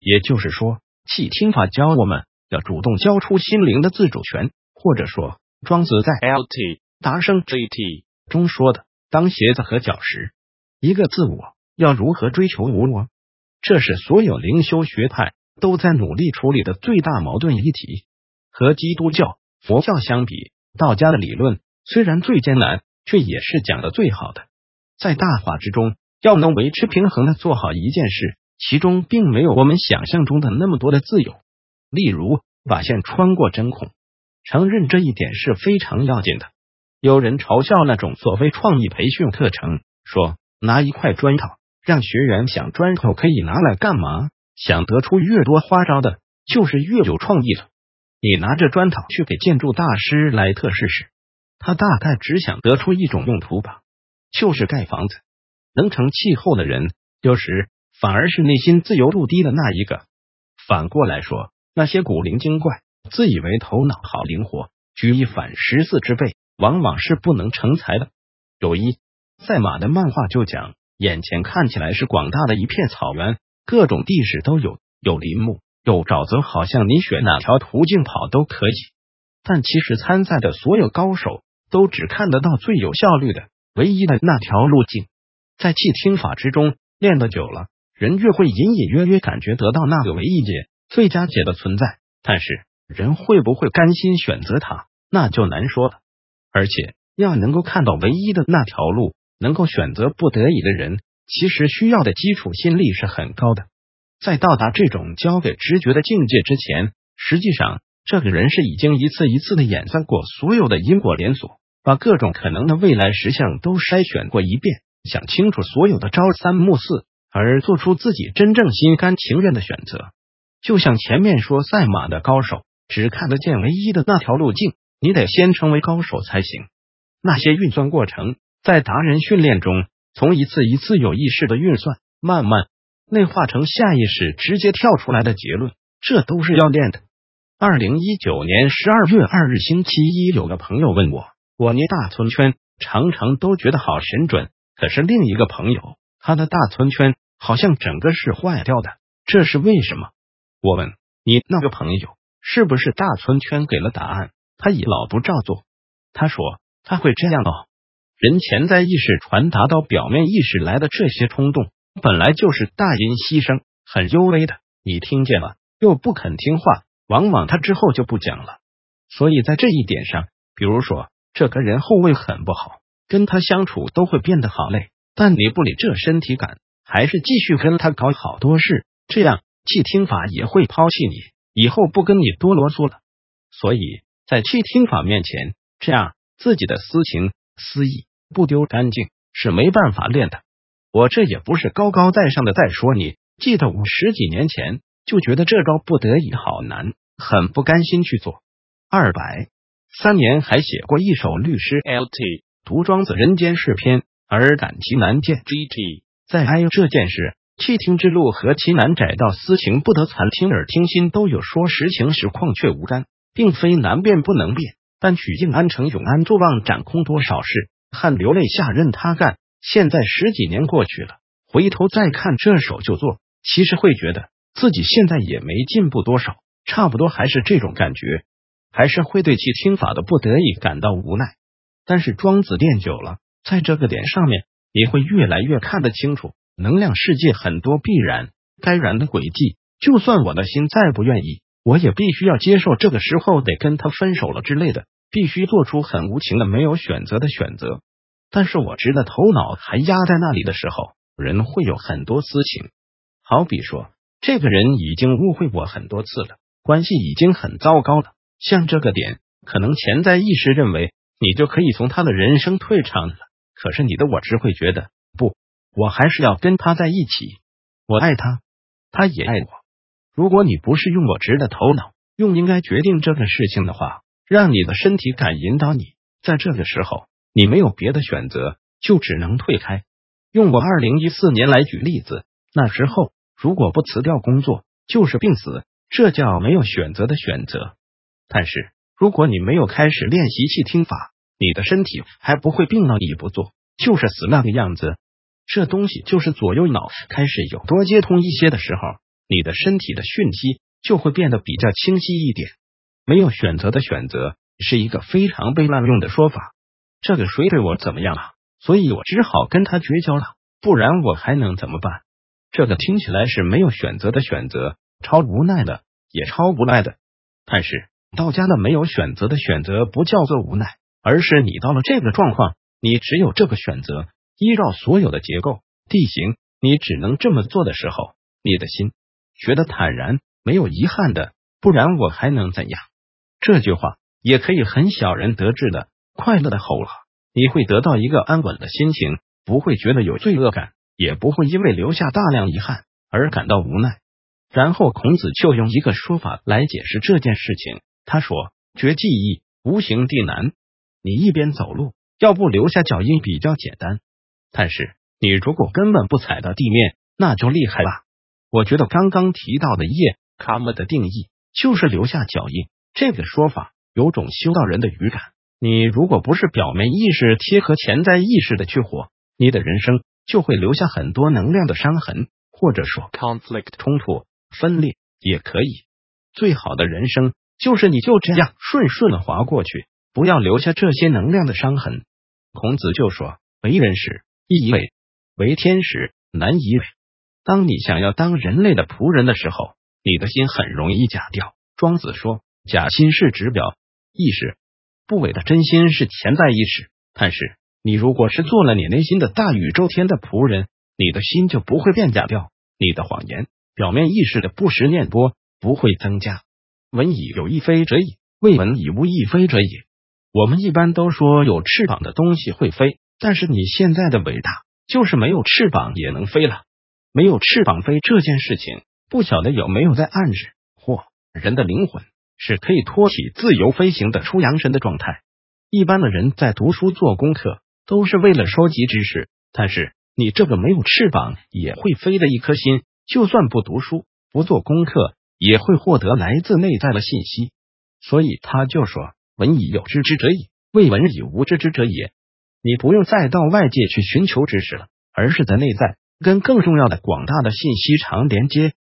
也就是说，气听法教我们要主动交出心灵的自主权，或者说，庄子在 LT 达生 GT 中说的，当鞋子和脚时，一个自我要如何追求无我，这是所有灵修学派都在努力处理的最大矛盾议题。和基督教、佛教相比，道家的理论虽然最艰难，却也是讲的最好的。在大化之中，要能维持平衡的做好一件事，其中并没有我们想象中的那么多的自由。例如，把线穿过针孔，承认这一点是非常要紧的。有人嘲笑那种所谓创意培训课程，说拿一块砖头，让学员想砖头可以拿来干嘛，想得出越多花招的，就是越有创意的。你拿着砖头去给建筑大师来特试试，他大概只想得出一种用途吧，就是盖房子。能成气候的人，有时反而是内心自由度低的那一个。反过来说，那些古灵精怪、自以为头脑好灵活、举一反14之辈，往往是不能成才的。有一赛马的漫画就讲，眼前看起来是广大的一片草原，各种地势都有，有林木，有沼泽，好像你选哪条途径跑都可以。但其实参赛的所有高手都只看得到最有效率的、唯一的那条路径。在气听法之中，练得久了，人越会隐隐约约感觉得到那个唯一解、最佳解的存在，但是人会不会甘心选择它，那就难说了。而且要能够看到唯一的那条路，能够选择不得已的人，其实需要的基础心力是很高的。在到达这种交给直觉的境界之前，实际上这个人是已经一次一次的演算过所有的因果连锁，把各种可能的未来实相都筛选过一遍，想清楚所有的朝三暮四，而做出自己真正心甘情愿的选择。就像前面说，赛马的高手只看得见唯一的那条路径，你得先成为高手才行。那些运算过程，在达人训练中，从一次一次有意识的运算，慢慢内化成下意识直接跳出来的结论，这都是要练的。2019年12月2日星期一，有个朋友问我捏大村圈常常都觉得好神准，可是另一个朋友他的大村圈好像整个是坏掉的，这是为什么？我问你那个朋友是不是大村圈给了答案，他也老不照做？他说他会这样哦，人潜在意识传达到表面意识来的这些冲动，本来就是大音希声，很幽微的，你听见了又不肯听话，往往他之后就不讲了。所以在这一点上，比如说这个人后味很不好，跟他相处都会变得好累，但你不理这身体感，还是继续跟他搞好多事，这样气听法也会抛弃你，以后不跟你多啰嗦了。所以在气听法面前，这样自己的私情私意不丢干净是没办法练的。我这也不是高高在上的在说你，记得我10几年前就觉得这招不得已好难，很不甘心去做。203年还写过一首律诗 LT 读庄子人间世篇，而感其难见 GT。 在哀这件事，气听之路何其难窄，到私情不得残，听耳听心都有说实情实况却无干，并非难辨不能辨，但取静安成永安坐忘掌控多少事，汗流泪下任他干。现在10几年过去了，回头再看这首就做，其实会觉得自己现在也没进步多少，差不多还是这种感觉，还是会对其听法的不得已感到无奈。但是庄子练久了，在这个点上面你会越来越看得清楚，能量世界很多必然该然的轨迹，就算我的心再不愿意，我也必须要接受这个时候得跟他分手了之类的，必须做出很无情的没有选择的选择。但是我直的头脑还压在那里的时候，人会有很多私情，好比说这个人已经误会我很多次了，关系已经很糟糕了，像这个点可能潜在意识认为你就可以从他的人生退场了，可是你的我只会觉得不，我还是要跟他在一起，我爱他，他也爱我。如果你不是用我直的头脑，用应该决定这个事情的话，让你的身体感引导你，在这个时候你没有别的选择，就只能退开。用我2014年来举例子，那时候如果不辞掉工作，就是病死，这叫没有选择的选择。但是如果你没有开始练习气听法，你的身体还不会病到你不做就是死那个样子。这东西就是左右脑开始有多接通一些的时候， 你的身体的讯息就会变得比较清晰一点。没有选择的选择是一个非常被滥用的说法。这个谁对我怎么样啊？所以我只好跟他绝交了，不然我还能怎么办？这个听起来是没有选择的选择，超无奈的，也超无奈的。但是道家的没有选择的选择不叫做无奈，而是你到了这个状况，你只有这个选择，依照所有的结构地形，你只能这么做的时候，你的心觉得坦然，没有遗憾的，不然我还能怎样？这句话也可以很小人得志的快乐的吼了，你会得到一个安稳的心情，不会觉得有罪恶感，也不会因为留下大量遗憾而感到无奈。然后孔子就用一个说法来解释这件事情，他说：绝技易，无形地难。你一边走路，要不留下脚印比较简单，但是你如果根本不踩到地面，那就厉害了。我觉得刚刚提到的业 karma 的定义就是留下脚印，这个说法有种修道人的语感。你如果不是表面意识贴合潜在意识的去活，你的人生就会留下很多能量的伤痕，或者说 conflict 冲突分裂也可以。最好的人生就是你就这样顺顺的滑过去，不要留下这些能量的伤痕。孔子就说：为人时易以为，为天时难以为。当你想要当人类的仆人的时候，你的心很容易假掉。庄子说：假心是指表意识，不伪的真心是潜在意识。但是你如果是做了你内心的大宇宙天的仆人，你的心就不会变假掉，你的谎言表面意识的不实念波不会增加。闻以有亦非者矣，未闻以无亦非者也。我们一般都说有翅膀的东西会飞，但是你现在的伟大就是没有翅膀也能飞了。没有翅膀飞这件事情，不晓得有没有在暗示，或人的灵魂是可以脱体自由飞行的出阳神的状态。一般的人在读书做功课都是为了收集知识，但是你这个没有翅膀也会飞的一颗心，就算不读书不做功课，也会获得来自内在的信息。所以他就说：闻以有知之者矣，未闻以无知之者也。你不用再到外界去寻求知识了，而是在内在跟更重要的广大的信息场连接，